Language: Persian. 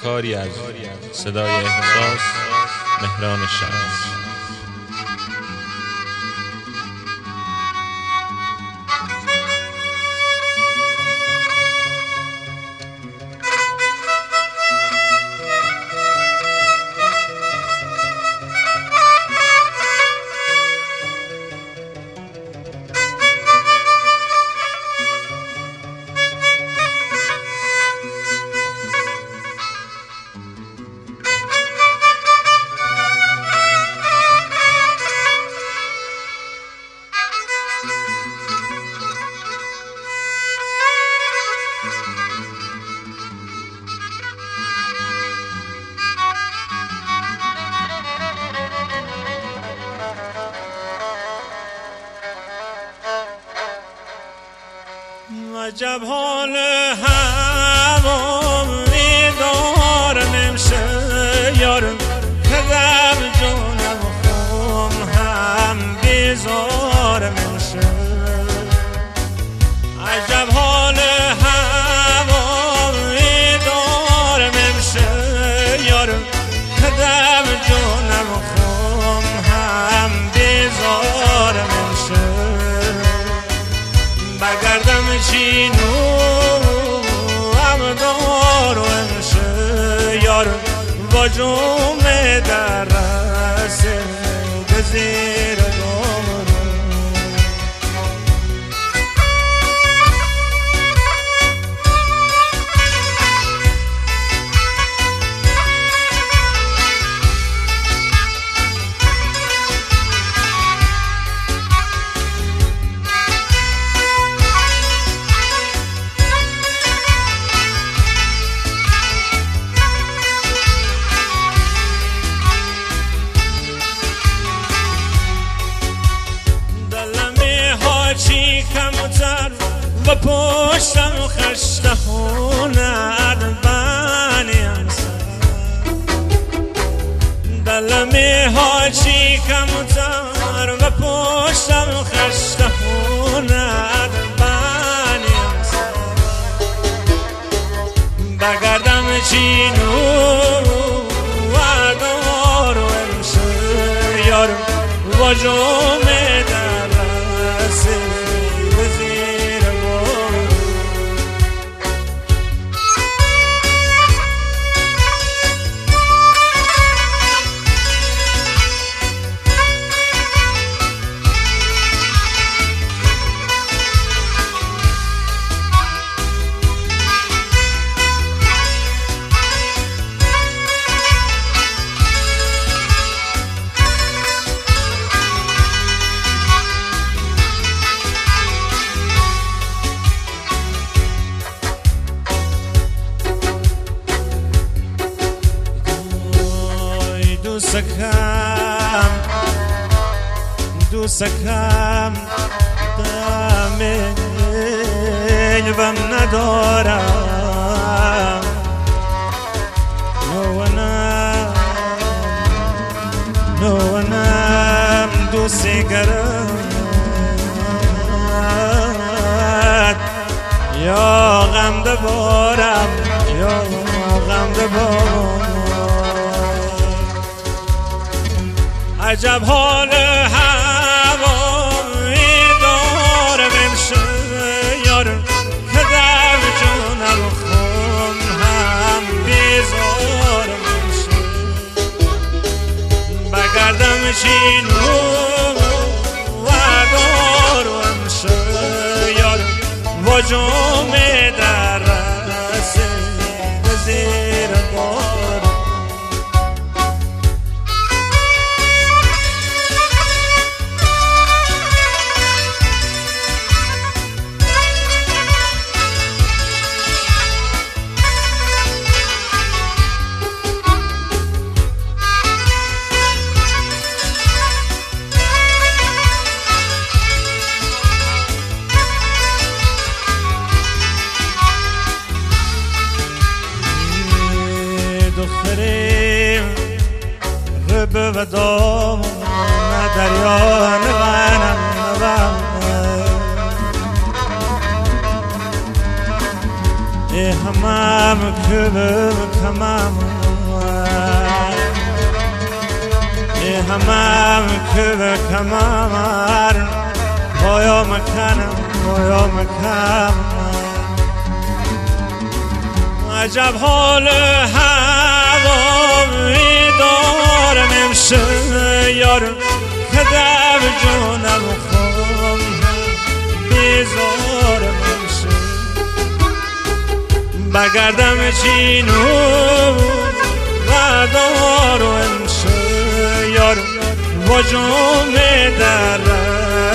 کاری از صدای احساس، مهران شمس. عجب حال هوا میدار نمیشه یارم کدم جونم خون هم بیزار نمیشه. عجب حال هوا میدار نمیشه یارم کدم جونم خون هم بیزار نمیشه. بگردم چینو هم دارو انشه یارم با جمعه در رسه به زیر دارو. چی کمتر و پشتم خشته هنر بانیم دلمی ها چی کمتر و پشتم خشته هنر بانیم بگردم چینو و دارو امشه یارم و جمعه در وزیر بارو. دوستکم دم بم ندارم نوانم دوستی گرم یا غم دبارم یا غم دبارم. عجب حال هوا میدارم امشه یارم کدم جونم خون هم بیزارم امشه بگردم چینو و دارو امشه یارم و جمعه در رسه به زیر بارو. که کمر بایا مکنم عجب حال هوامی دارم امشه یار که دب جونم خون بیزارم امشه بگردم چینو و دارو امشه یار و جمعه در